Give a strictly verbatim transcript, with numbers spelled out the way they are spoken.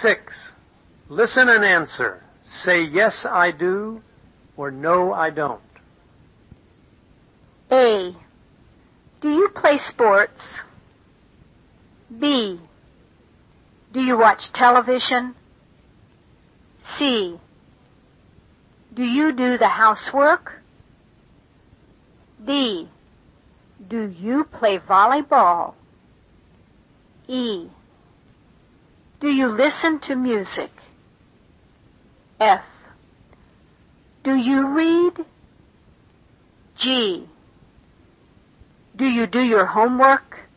Six, listen and answer. Say yes, I do, or no, I don't. A. Do you play sports? B. Do you watch television? C. Do you do the housework? D. Do you play volleyball? E. Do you listen to music? F. Do you read? G. Do you do your homework?